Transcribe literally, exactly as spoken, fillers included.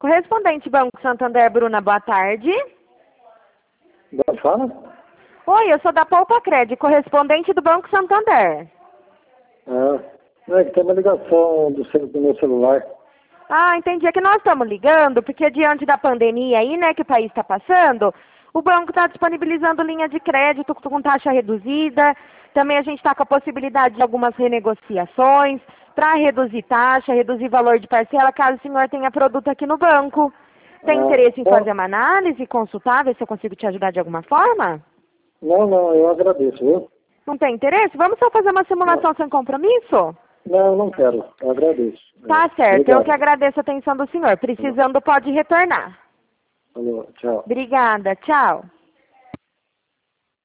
Correspondente Banco Santander, Bruna, boa tarde. Da fala? Oi, eu sou da Poupa Cred, correspondente do Banco Santander. Ah, é que tem uma ligação do, cel- do meu celular. Ah, entendi. É que nós estamos ligando, porque diante da pandemia aí, né, que o país está passando, o banco está disponibilizando linha de crédito com taxa reduzida. Também a gente está com a possibilidade de algumas renegociações para reduzir taxa, reduzir valor de parcela, caso o senhor tenha produto aqui no banco. Tem Ah, interesse em bom, fazer uma análise, consultar, ver se eu consigo te ajudar de alguma forma? não, não, eu agradeço, viu? Não tem interesse? Vamos só fazer uma simulação Não, sem compromisso? não, não quero, eu agradeço. Tá É, certo, eu obrigado. que agradeço a atenção do senhor. Precisando, pode retornar. Falou, tchau. Obrigada, tchau.